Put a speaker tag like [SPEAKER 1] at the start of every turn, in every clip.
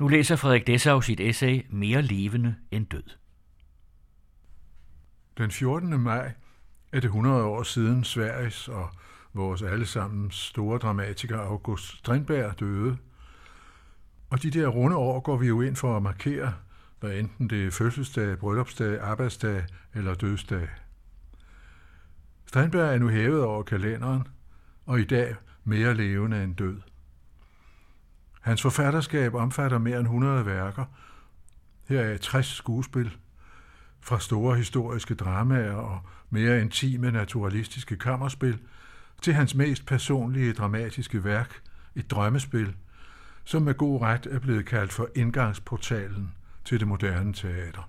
[SPEAKER 1] Nu læser Frederik Dessau sit essay Mere levende end død.
[SPEAKER 2] Den 14. maj er det 100 år siden Sveriges og vores allesammens store dramatiker August Strindberg døde. Og de der runde år går vi jo ind for at markere, hvad enten det er fødselsdag, bryllupsdag, arbejdsdag eller dødsdag. Strindberg er nu hævet over kalenderen, og i dag mere levende end død. Hans forfatterskab omfatter mere end 100 værker. Her er 60 skuespil, fra store historiske dramaer og mere intime naturalistiske kammerspil, til hans mest personlige dramatiske værk, et drømmespil, som med god ret er blevet kaldt for indgangsportalen til det moderne teater.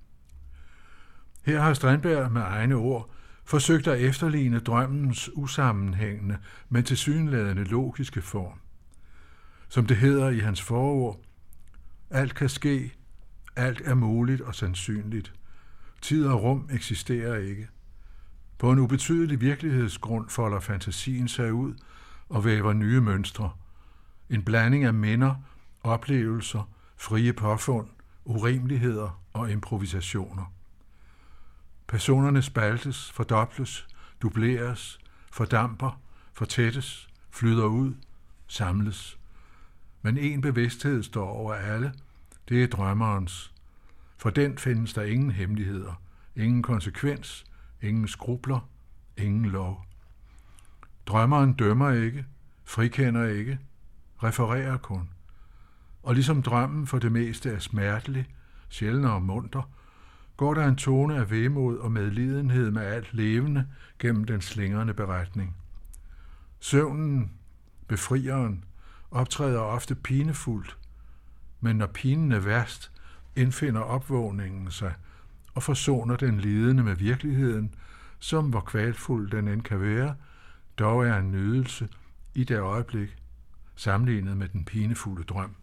[SPEAKER 2] Her har Strindberg med egne ord forsøgt at efterligne drømmens usammenhængende, men tilsyneladende logiske form. Som det hedder i hans forord, alt kan ske, alt er muligt og sandsynligt. Tid og rum eksisterer ikke. På en ubetydelig virkelighedsgrund folder fantasien sig ud og væver nye mønstre. En blanding af minder, oplevelser, frie påfund, urimeligheder og improvisationer. Personerne spaltes, fordobles, dubleres, fordamper, fortættes, flyder ud, samles. Men en bevidsthed står over alle, det er drømmerens. For den findes der ingen hemmeligheder, ingen konsekvens, ingen skrubler, ingen lov. Drømmeren dømmer ikke, frikender ikke, refererer kun. Og ligesom drømmen for det meste er smertelig, sjældnere og munter, går der en tone af vemod og medlidenhed med alt levende gennem den slingrende beretning. Søvnen, befrieren, optræder ofte pinefuldt, men når pinen er værst, indfinder opvågningen sig og forsoner den lidende med virkeligheden, som hvor kvalfuld den end kan være, dog er en nydelse i det øjeblik, sammenlignet med den pinefulde drøm.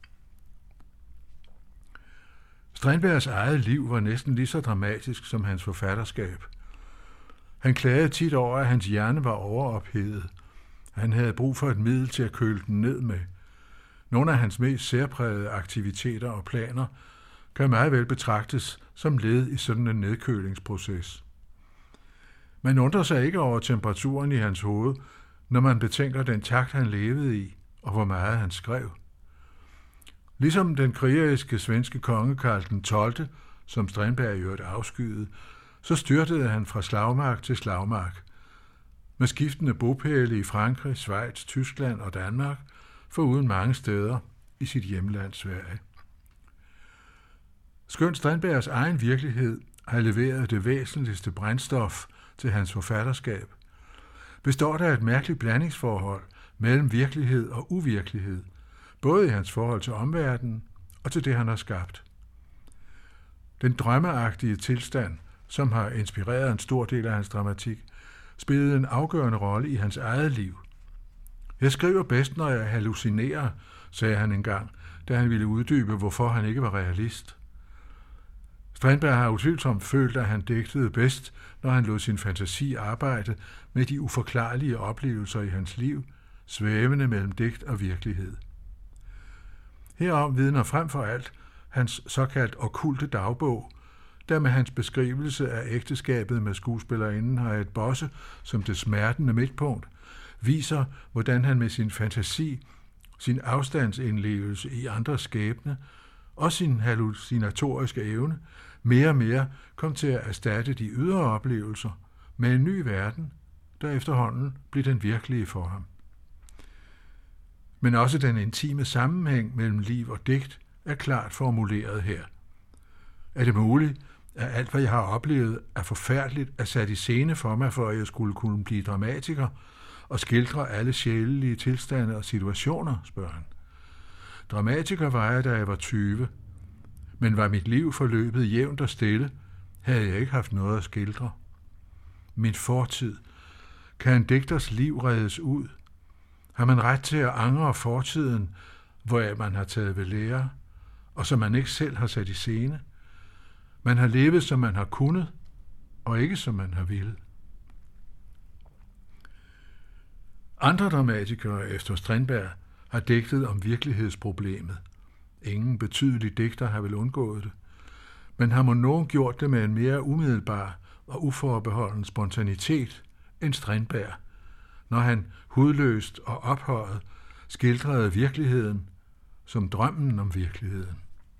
[SPEAKER 2] Strindbergs eget liv var næsten lige så dramatisk som hans forfatterskab. Han klagede tit over, at hans hjerne var overophedet. Han havde brug for et middel til at køle den ned med. Nogle af hans mest særprægede aktiviteter og planer kan meget vel betragtes som led i sådan en nedkølingsproces. Man undrer sig ikke over temperaturen i hans hoved, når man betænker den takt, han levede i, og hvor meget han skrev. Ligesom den krigeriske svenske konge Karl den 12., som Strindberg i øvrigt afskyede, så styrtede han fra slagmark til slagmark. Med skiftende bopæle i Frankrig, Schweiz, Tyskland og Danmark, foruden mange steder i sit hjemland Sverige. Skønt Strindbergs egen virkelighed har leveret det væsentligste brændstof til hans forfatterskab, består der et mærkeligt blandingsforhold mellem virkelighed og uvirkelighed, både i hans forhold til omverdenen og til det, han har skabt. Den drømmeagtige tilstand, som har inspireret en stor del af hans dramatik, spillede en afgørende rolle i hans eget liv. Jeg skriver bedst, når jeg hallucinerer, sagde han engang, da han ville uddybe, hvorfor han ikke var realist. Strindberg har utvivlsomt følt, at han digtede bedst, når han lod sin fantasi arbejde med de uforklarlige oplevelser i hans liv, svævende mellem digt og virkelighed. Herom vidner frem for alt hans såkaldt okkulte dagbog, der med hans beskrivelse af ægteskabet med skuespillerinden Harriet Bosse som det smertende midtpunkt, viser, hvordan han med sin fantasi, sin afstandsindlevelse i andres skæbne og sin hallucinatoriske evne mere og mere kom til at erstatte de ydre oplevelser med en ny verden, der efterhånden blev den virkelige for ham. Men også den intime sammenhæng mellem liv og digt er klart formuleret her. Er det muligt, at alt, hvad jeg har oplevet, er forfærdeligt, er sat i scene for mig, for at jeg skulle kunne blive dramatiker og skildre alle sjælelige tilstande og situationer, spørger han. Dramatiker var jeg, da jeg var 20, men var mit liv forløbet jævnt og stille, havde jeg ikke haft noget at skildre. Min fortid. Kan en digters liv reddes ud? Har man ret til at angre fortiden, hvor man har taget ved lære, og som man ikke selv har sat i scene? Man har levet, som man har kunnet, og ikke som man har ville. Andre dramatikere efter Strindberg har digtet om virkelighedsproblemet. Ingen betydelig digter har vel undgået det. Men har man nogen gjort det med en mere umiddelbar og uforbeholden spontanitet end Strindberg, når han hudløst og ophøjet skildrede virkeligheden som drømmen om virkeligheden.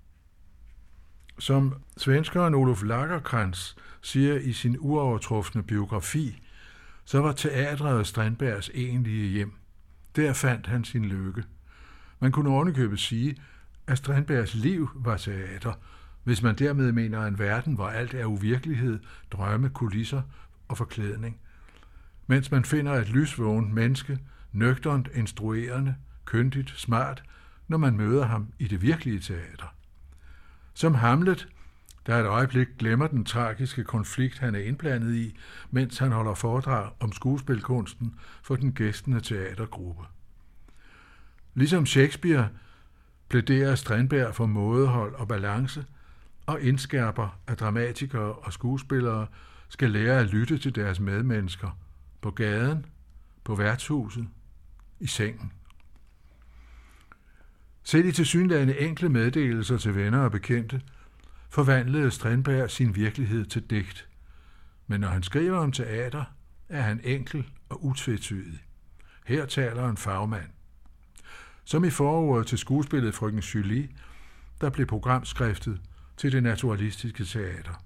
[SPEAKER 2] Som svenskeren Olof Lagercrantz siger i sin uovertrufne biografi, så var teatret Strindbergs egentlige hjem. Der fandt han sin lykke. Man kunne ovenikøbet sige, at Strindbergs liv var teater, hvis man dermed mener en verden, hvor alt er uvirkelighed, drømme, kulisser og forklædning. Mens man finder et lysvågent menneske, nøgternt, instruerende, kyndigt, smart, når man møder ham i det virkelige teater. Som Hamlet, der et øjeblik glemmer den tragiske konflikt, han er indblandet i, mens han holder foredrag om skuespilkunsten for den gæstende teatergruppe. Ligesom Shakespeare plæderer Strindberg for mådehold og balance, og indskærper, at dramatikere og skuespillere skal lære at lytte til deres medmennesker på gaden, på værtshuset, i sengen. Selv i tilsyneladende enkle meddelelser til venner og bekendte, forvandlede Strindberg sin virkelighed til digt. Men når han skriver om teater, er han enkel og utvetydig. Her taler en fagmand. Som i forordet til skuespillet Frøken Julie, der blev programskriftet til det naturalistiske teater.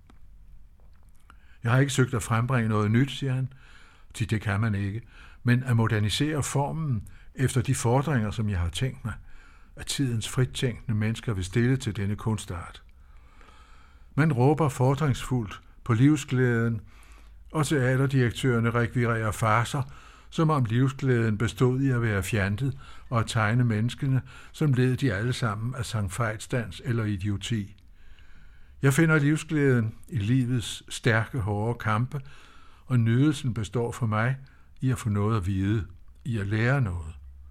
[SPEAKER 2] Jeg har ikke søgt at frembringe noget nyt, siger han, til det kan man ikke, men at modernisere formen efter de fordringer, som jeg har tænkt mig, at tidens frittænkende mennesker vil stille til denne kunstart. Man råber fordringsfuldt på livsglæden, og teaterdirektørerne rekvirerer farser, som om livsglæden bestod i at være fjantet og at tegne menneskene, som led de alle sammen af sangfejlsdans eller idioti. Jeg finder livsglæden i livets stærke, hårde kampe, og nydelsen består for mig i at få noget at vide, i at lære noget.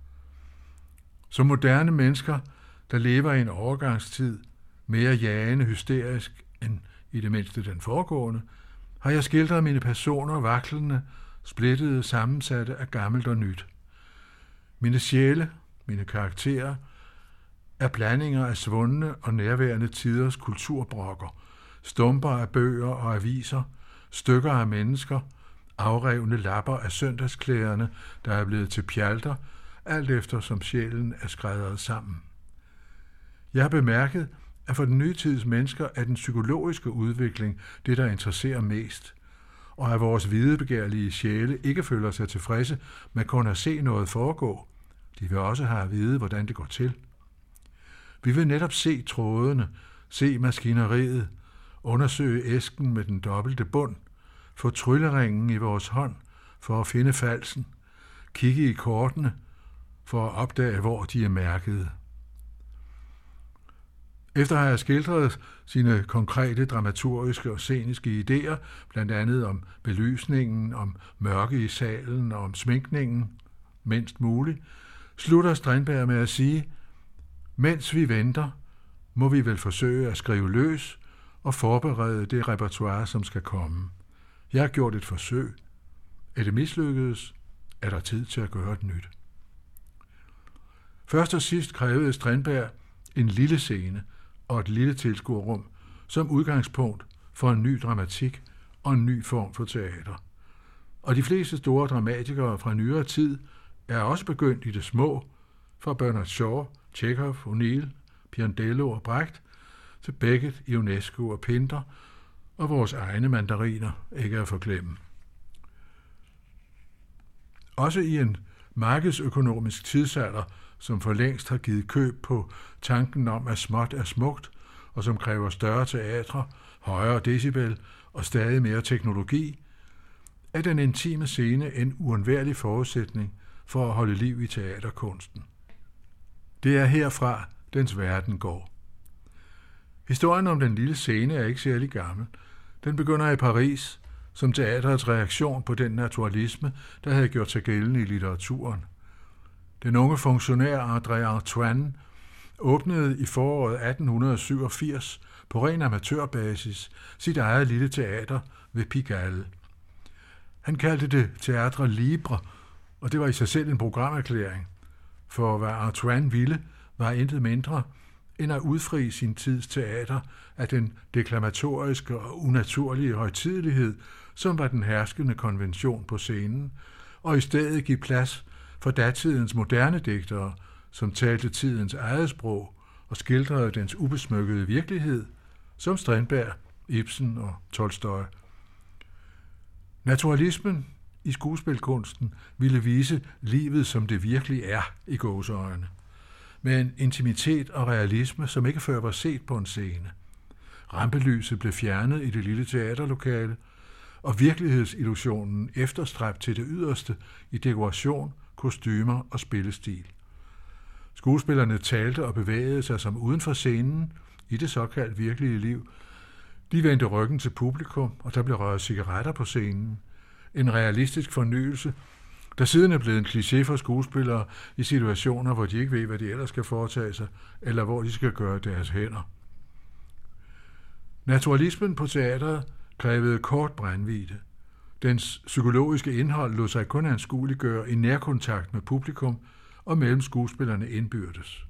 [SPEAKER 2] Som moderne mennesker, der lever i en overgangstid, mere jagende hysterisk end i det mindste den foregående, har jeg skildret mine personer vaklende, splittede, sammensatte af gammelt og nyt. Mine sjæle, mine karakterer, er blandinger af svundne og nærværende tiders kulturbrokker, stumper af bøger og aviser, stykker af mennesker, afrevne lapper af søndagsklæderne, der er blevet til pjalter, alt efter som sjælen er skrædret sammen. Jeg har bemærket, at for den nye tids mennesker er den psykologiske udvikling det, der interesserer mest, og at vores videbegærlige sjæle ikke føler sig tilfredse med kun at se noget foregå. De vil også have at vide, hvordan det går til. Vi vil netop se trådene, se maskineriet, undersøge æsken med den dobbelte bund, få trylleringen i vores hånd for at finde falsen, kigge i kortene for at opdage, hvor de er mærkede. Efter at have skildret sine konkrete dramaturgiske og sceniske idéer, blandt andet om belysningen, om mørke i salen og om sminkningen, mindst muligt, slutter Strindberg med at sige, mens vi venter, må vi vel forsøge at skrive løs og forberede det repertoire, som skal komme. Jeg har gjort et forsøg. Er det mislykkedes, er der tid til at gøre et nyt. Først og sidst krævede Strindberg en lille scene og et lille tilskuerrum som udgangspunkt for en ny dramatik og en ny form for teater. Og de fleste store dramatikere fra nyere tid er også begyndt i det små, fra Bernard Shaw, Tjekhov, O'Neill, Pirandello og Brecht, til Beckett, Ionesco og Pinter, og vores egne mandariner ikke at forglemme. Også i en markedsøkonomisk tidsalder, som for længst har givet køb på tanken om, at småt er smukt, og som kræver større teatre, højere decibel og stadig mere teknologi, er den intime scene en uundværlig forudsætning for at holde liv i teaterkunsten. Det er herfra, dens verden går. Historien om den lille scene er ikke særlig gammel. Den begynder i Paris, som teatrets reaktion på den naturalisme, der havde gjort sig gældende i litteraturen. Den unge funktionær André Antoine åbnede i foråret 1887 på ren amatørbasis sit eget lille teater ved Pigalle. Han kaldte det Théâtre Libre, og det var i sig selv en programerklæring, for hvad Antoine ville, var intet mindre end at udfri sin tids teater af den deklamatoriske og unaturlige højtidelighed, som var den herskende konvention på scenen, og i stedet give plads for datidens moderne digtere, som talte tidens eget sprog og skildrede dens ubesmykkede virkelighed, som Strindberg, Ibsen og Tolstoj. Naturalismen i skuespilkunsten ville vise livet, som det virkelig er i gåseøjne, med en intimitet og realisme, som ikke før var set på en scene. Rampelyset blev fjernet i det lille teaterlokale, og virkelighedsillusionen efterstræbt til det yderste i dekoration, kostymer og spillestil. Skuespillerne talte og bevægede sig som uden for scenen i det såkaldt virkelige liv. De vendte ryggen til publikum, og der blev røget cigaretter på scenen. En realistisk fornyelse, der siden er blevet en kliché for skuespillere i situationer, hvor de ikke ved, hvad de ellers skal foretage sig, eller hvor de skal gøre deres hænder. Naturalismen på teatret krævede kort brændvidde. Dens psykologiske indhold lod sig kun anskueliggøre i nærkontakt med publikum og mellem skuespillerne indbyrdes.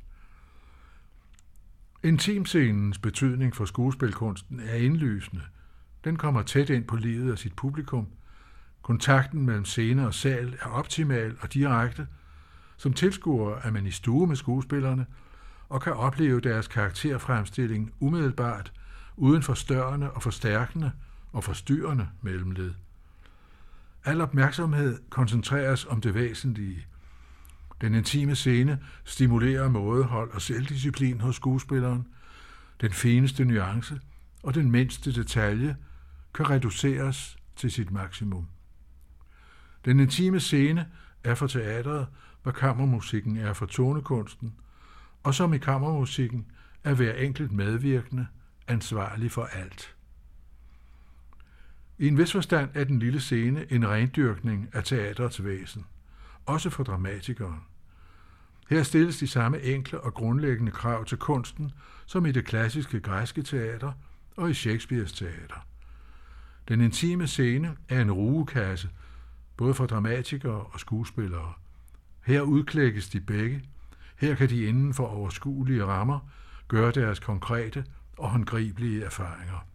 [SPEAKER 2] Intimscenens betydning for skuespilkunsten er indlysende. Den kommer tæt ind på livet af sit publikum. Kontakten mellem scene og sal er optimal og direkte. Som tilskuer er man i stue med skuespillerne og kan opleve deres karakterfremstilling umiddelbart, uden forstørrende og forstærkende og forstyrrende mellemled. Al opmærksomhed koncentreres om det væsentlige. Den intime scene stimulerer mådehold og selvdisciplin hos skuespilleren. Den fineste nuance og den mindste detalje kan reduceres til sit maksimum. Den intime scene er for teatret, hvad kammermusikken er for tonekunsten, og som i kammermusikken er hver enkelt medvirkende ansvarlig for alt. I en vis forstand er den lille scene en rendyrkning af teatrets væsen, også for dramatikeren. Her stilles de samme enkle og grundlæggende krav til kunsten, som i det klassiske græske teater og i Shakespeares teater. Den intime scene er en rugekasse, både for dramatikere og skuespillere. Her udklækkes de begge. Her kan de inden for overskuelige rammer gøre deres konkrete og håndgribelige erfaringer.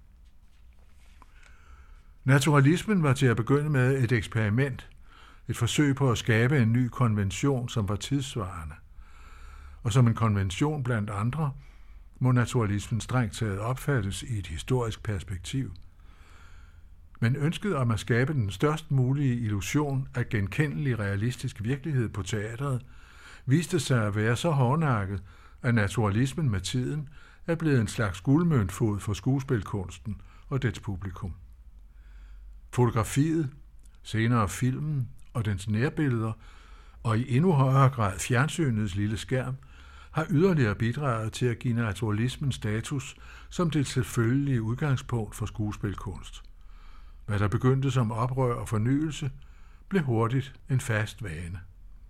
[SPEAKER 2] Naturalismen var til at begynde med et eksperiment, et forsøg på at skabe en ny konvention, som var tidssvarende. Og som en konvention blandt andre, må naturalismen strengt taget opfattes i et historisk perspektiv. Men ønsket om at skabe den størst mulige illusion af genkendelig realistisk virkelighed på teatret viste sig at være så hårdnakket, at naturalismen med tiden er blevet en slags guldmøntfod for skuespilkunsten og dets publikum. Fotografiet, senere filmen og dens nærbilleder, og i endnu højere grad fjernsynets lille skærm, har yderligere bidraget til at give naturalismen status som det selvfølgelige udgangspunkt for skuespilkunst. Hvad der begyndte som oprør og fornyelse, blev hurtigt en fast vane.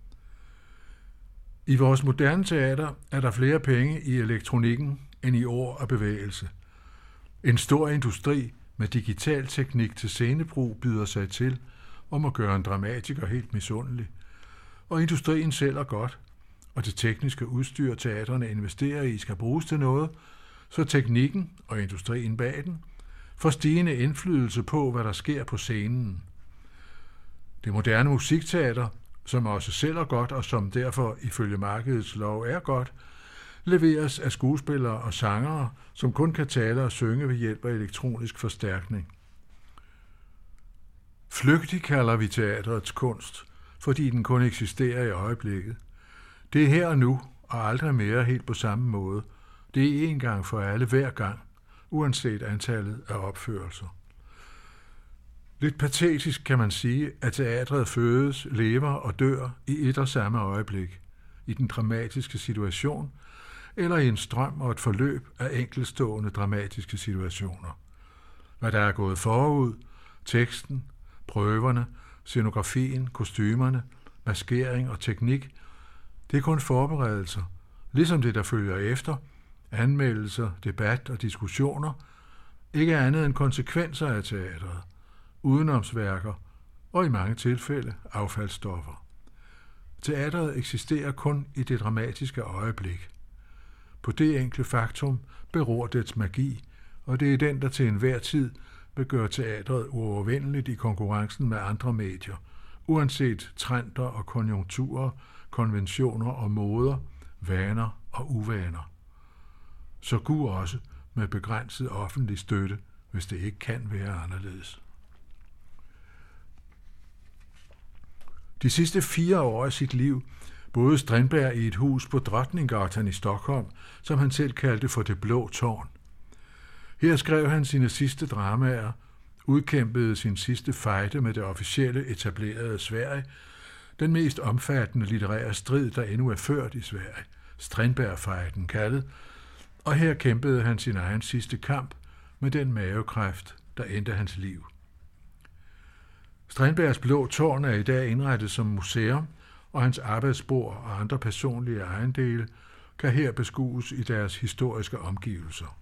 [SPEAKER 2] I vores moderne teater er der flere penge i elektronikken end i ord og bevægelse. En stor industri med digital teknik til scenebrug byder sig til om at gøre en dramatiker helt misundelig. Og industrien sælger godt, og det tekniske udstyr, teaterne investerer i, skal bruges til noget, så teknikken og industrien bag den får stigende indflydelse på, hvad der sker på scenen. Det moderne musikteater, som også sælger godt og som derfor ifølge markedets lov er godt, leveres af skuespillere og sangere, som kun kan tale og synge ved hjælp af elektronisk forstærkning. Flygtig kalder vi teatrets kunst, fordi den kun eksisterer i øjeblikket. Det er her og nu, og aldrig mere helt på samme måde. Det er en gang for alle hver gang, uanset antallet af opførelser. Lidt patetisk kan man sige, at teatret fødes, lever og dør i et og samme øjeblik, i den dramatiske situation, eller i en strøm og et forløb af enkeltstående dramatiske situationer. Hvad der er gået forud, teksten, prøverne, scenografien, kostymerne, maskering og teknik, det er kun forberedelser, ligesom det, der følger efter, anmeldelser, debat og diskussioner, ikke er andet end konsekvenser af teatret, udenomsværker og i mange tilfælde affaldsstoffer. Teatret eksisterer kun i det dramatiske øjeblik. På det enkle faktum beror dets magi, og det er den, der til enhver tid vil gøre teatret uovervindeligt i konkurrencen med andre medier, uanset trender og konjunkturer, konventioner og moder, vaner og uvaner. Så Gud også med begrænset offentlig støtte, hvis det ikke kan være anderledes. De sidste 4 år af sit liv boede Strindberg i et hus på Drottninggatan i Stockholm, som han selv kaldte for Det Blå Tårn. Her skrev han sine sidste dramaer, udkæmpede sin sidste fejde med det officielle etablerede Sverige, den mest omfattende litterære strid, der endnu er ført i Sverige, Strindberg-fejden kaldet, og her kæmpede han sin egen sidste kamp med den mavekræft, der endte hans liv. Strindbergs Blå Tårn er i dag indrettet som museum, og hans arbejdsbord og andre personlige ejendele kan her beskues i deres historiske omgivelser.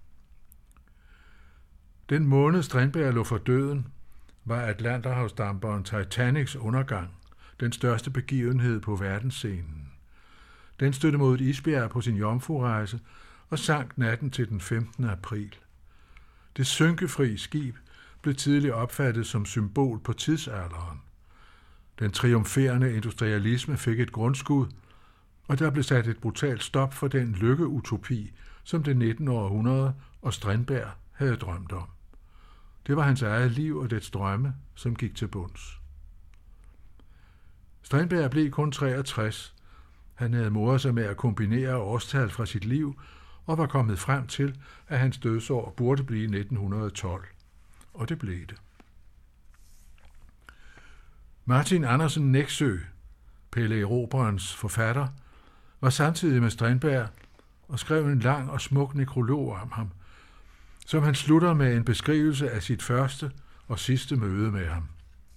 [SPEAKER 2] Den måned Strindberg lå for døden, var Atlanterhavsdamperen Titanics undergang den største begivenhed på verdensscenen. Den stødte mod et isbjerg på sin jomfrurejse og sank natten til den 15. april. Det synkefri skib blev tidligt opfattet som symbol på tidsalderen. Den triumferende industrialisme fik et grundskud, og der blev sat et brutalt stop for den lykkeutopi, som det 19. århundrede og Strindberg havde drømt om. Det var hans eget liv og dets drømme, som gik til bunds. Strindberg blev kun 63. Han havde moret sig med at kombinere årstal fra sit liv og var kommet frem til, at hans dødsår burde blive 1912. Og det blev det. Martin Andersen Nexø, Pelle Erobrerens forfatter, var samtidig med Strindberg og skrev en lang og smuk nekrolog om ham, som han slutter med en beskrivelse af sit første og sidste møde med ham.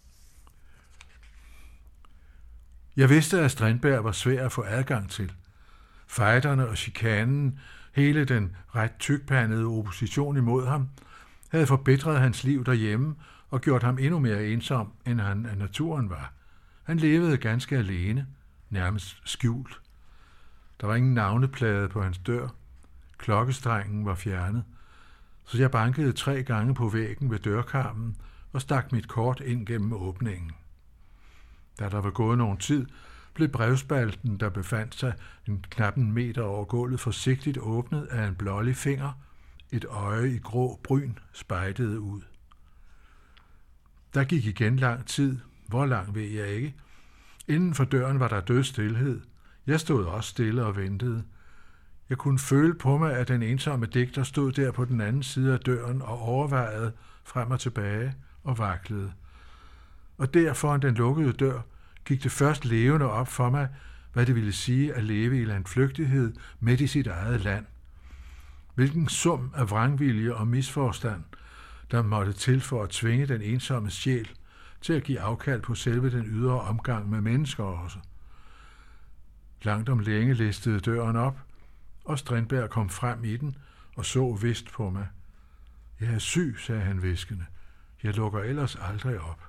[SPEAKER 2] Jeg vidste, at Strindberg var svær at få adgang til. Fejderne og chikanen, hele den ret tykpandede opposition imod ham, havde forbitret hans liv derhjemme og gjort ham endnu mere ensom, end han af naturen var. Han levede ganske alene, nærmest skjult. Der var ingen navneplade på hans dør. Klokkestrengen var fjernet, så jeg bankede 3 gange på væggen ved dørkarmen og stak mit kort ind gennem åbningen. Da der var gået nogen tid, blev brevspalten, der befandt sig knap en meter over gulvet, forsigtigt åbnet af en blålig finger. Et øje i grå bryn spejdede ud. Der gik igen lang tid. Hvor lang ved jeg ikke. Inden for døren var der død stilhed. Jeg stod også stille og ventede. Jeg kunne føle på mig, at den ensomme digter stod der på den anden side af døren og overvejede frem og tilbage og vaklede. Og der foran den lukkede dør gik det først levende op for mig, hvad det ville sige at leve i landflygtighed midt i sit eget land. Hvilken sum af vrangvilje og misforstand, der måtte til for at tvinge den ensomme sjæl til at give afkald på selve den ydre omgang med mennesker også. Langt om længe listede døren op, og Strindberg kom frem i den og så vist på mig. Jeg er syg, sagde han hviskende. Jeg lukker ellers aldrig op.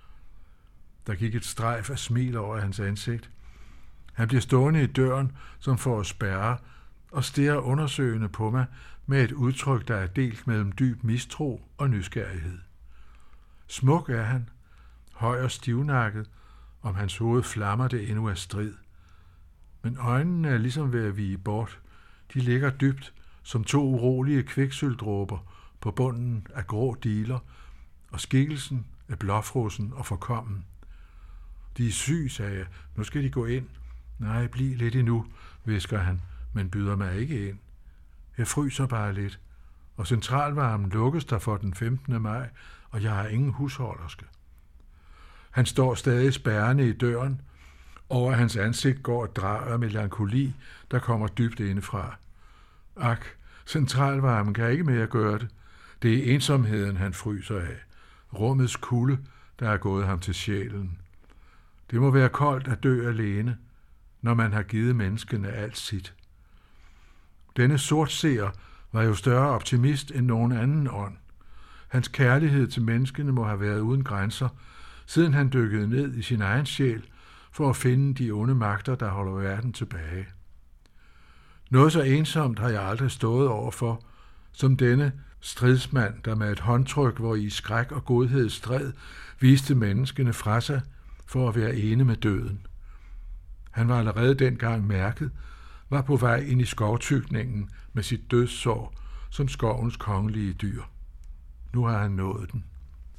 [SPEAKER 2] Der gik et strejf af smil over hans ansigt. Han bliver stående i døren, som for at spærre, og stirrer undersøgende på mig med et udtryk, der er delt mellem dyb mistro og nysgerrighed. Smuk er han, høj og stivnakket, om hans hoved flammer det endnu af strid. Men øjnene er ligesom ved at vige bort. De ligger dybt som 2 urolige kviksølvdråber på bunden af grå diler, og skikkelsen er blåfrossen og forkommen. De er syg, sagde jeg. Nu skal de gå ind. Nej, bliv lidt endnu, hvisker han, men byder mig ikke ind. Jeg fryser bare lidt, og centralvarmen lukkes der for den 15. maj, og jeg har ingen husholderske. Han står stadig spærrende i døren. Over hans ansigt går et drag af melankoli, der kommer dybt indefra. Ak, centralvarmen kan ikke mere gøre det. Det er ensomheden, han fryser af. Rummets kulde, der er gået ham til sjælen. Det må være koldt at dø alene, når man har givet menneskene alt sit. Denne sortseer var jo større optimist end nogen anden ånd. Hans kærlighed til menneskene må have været uden grænser, siden han dykkede ned i sin egen sjæl for at finde de onde magter, der holder verden tilbage. Noget så ensomt har jeg aldrig stået overfor, som denne stridsmand, der med et håndtryk, hvor i skræk og godhed stred, viste menneskene fra sig for at være ene med døden. Han var allerede dengang mærket, var på vej ind i skovtykningen med sit dødssår som skovens kongelige dyr. Nu har han nået den.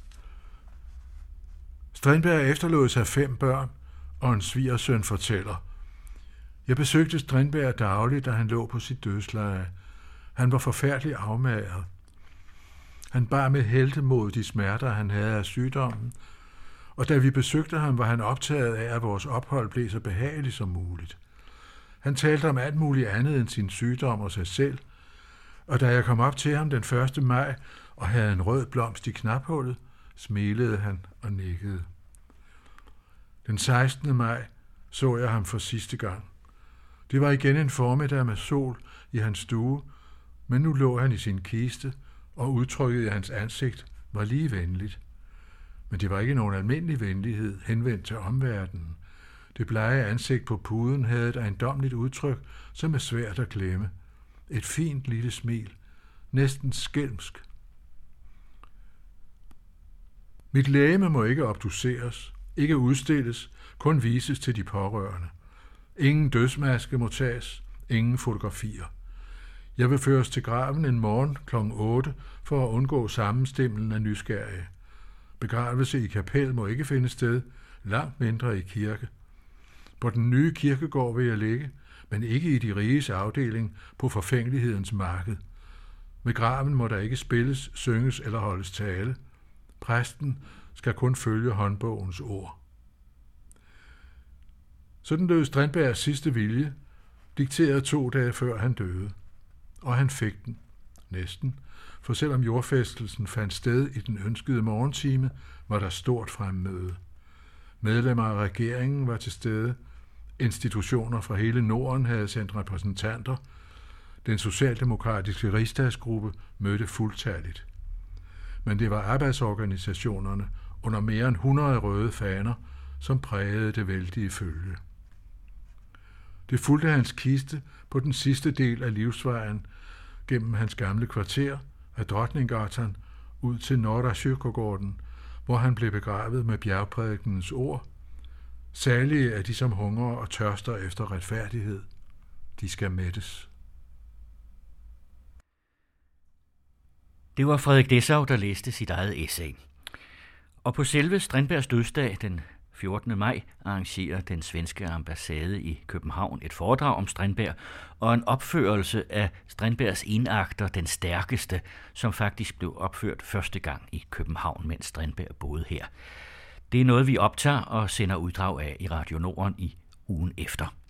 [SPEAKER 2] Strindberg efterlod sig 5 børn, og en svigersøn fortæller: Jeg besøgte Strindberg dagligt, da han lå på sit dødsleje. Han var forfærdeligt afmagret. Han bar med heltemod de smerter, han havde af sygdommen, og da vi besøgte ham, var han optaget af, at vores ophold blev så behageligt som muligt. Han talte om alt muligt andet end sin sygdom og sig selv, og da jeg kom op til ham den 1. maj og havde en rød blomst i knaphullet, smilede han og nikkede. Den 16. maj så jeg ham for sidste gang. Det var igen en formiddag med sol i hans stue, men nu lå han i sin kiste, og udtrykket i hans ansigt var lige venligt. Men det var ikke nogen almindelig venlighed henvendt til omverdenen. Det blege ansigt på puden havde et ejendommeligt udtryk, som er svært at glemme. Et fint lille smil, næsten skælmsk. Mit legeme må ikke obduceres, ikke udstilles, kun vises til de pårørende. Ingen dødsmaske må tages, ingen fotografier. Jeg vil føres til graven en morgen kl. 8 for at undgå sammenstimlen af nysgerrige. Begravelse i kapel må ikke finde sted, langt mindre i kirke. På den nye kirkegård vil jeg ligge, men ikke i de riges afdeling på forfængelighedens marked. Ved graven må der ikke spilles, synges eller holdes tale. Præsten skal kun følge håndbogens ord. Sådan lød Strindbergs sidste vilje, dikteret 2 dage før han døde. Og han fik den, næsten, for selvom jordfæstelsen fandt sted i den ønskede morgentime, var der stort fremmøde. Medlemmer af regeringen var til stede, institutioner fra hele Norden havde sendt repræsentanter, den socialdemokratiske rigsdagsgruppe mødte fuldtalligt. Men det var arbejdsorganisationerne under mere end 100 røde faner, som prægede det vældige følge. Det fulgte hans kiste på den sidste del af livsvejen gennem hans gamle kvarter af Drottninggatan ud til Norra Kyrkogården, hvor han blev begravet med bjergprædikenens ord: Salige er de, som hungrer og tørster efter retfærdighed. De skal mættes.
[SPEAKER 1] Det var Frederik Dessau, der læste sit eget essay. Og på selve Strindbergs dødsdag, den 14. maj, arrangerer den svenske ambassade i København et foredrag om Strindberg og en opførelse af Strindbergs enakter, Den Stærkeste, som faktisk blev opført første gang i København, mens Strindberg boede her. Det er noget, vi optager og sender uddrag af i Radio Norden i ugen efter.